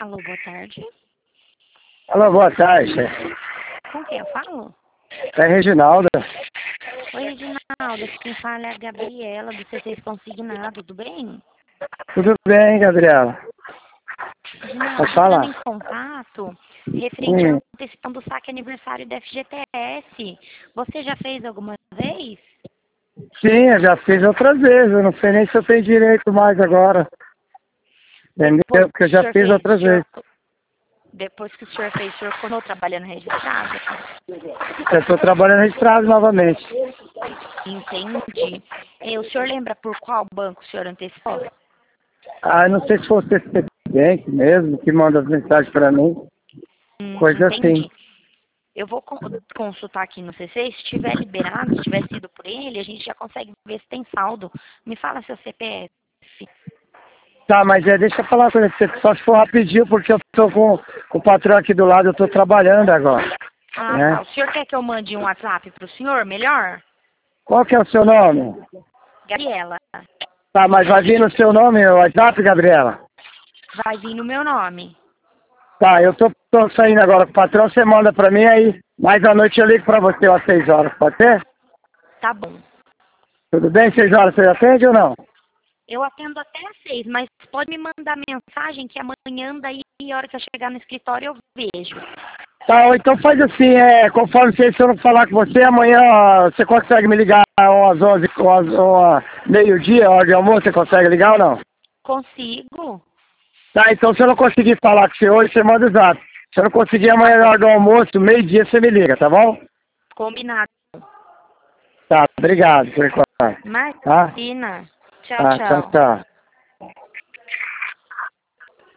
Alô, boa tarde. Alô, boa tarde. Com quem eu falo? É Reginaldo. Oi, Reginaldo. Quem fala é a Gabriela, do C6 Consignado, tudo bem? Tudo bem, Gabriela? Reginaldo, Pode entrando falar. em contato, referente à Hum. antecipação do saque aniversário da FGTS. Você já fez alguma vez? Sim, eu já fiz outras vezes. Eu não sei nem se eu tenho direito mais agora. Entendeu? Depois Porque eu que o já senhor fiz fez, outras vezes. depois que o senhor fez, o senhor continuou trabalhando registrado? Eu estou trabalhando registrado novamente. Entendi. O senhor lembra por qual banco o senhor antecipou? Ah, eu não sei se fosse esse presidente mesmo que manda as mensagens para mim. Coisa assim. Entendi. Eu vou consultar aqui no CC, se estiver liberado, se tiver sido por ele, a gente já consegue ver se tem saldo. Me fala seu CPF. Tá, mas deixa eu falar uma coisa pra você, só se for rapidinho, porque eu tô com o patrão aqui do lado, eu tô trabalhando agora. Ah, Né? tá. O senhor quer que eu mande um WhatsApp para o senhor? Melhor? Qual que é o seu nome? Gabriela. Tá, mas vai vir no seu nome o WhatsApp, Gabriela? Vai vir no meu nome. Tá, eu tô saindo agora com o patrão, você manda pra mim aí, mais à noite eu ligo pra você às 6 horas, pode ser? Tá bom. Tudo bem, 6 horas você atende ou não? Eu atendo até às 6, mas pode me mandar mensagem que amanhã, daí, a hora que eu chegar no escritório, eu vejo. Tá, ou então faz assim, conforme se eu não falar com você, amanhã você consegue me ligar às 11, ou meio-dia, hora de almoço, você consegue ligar ou não? Consigo? Tá, então se eu não conseguir falar com você hoje, você manda o zap. Se eu não conseguir Tá amanhã na bom. hora do almoço, meio-dia, você me liga, tá bom? Combinado. Tá, obrigado por enquanto. Tá? Imagina. Tchau, Tá, tchau, tchau. tchau.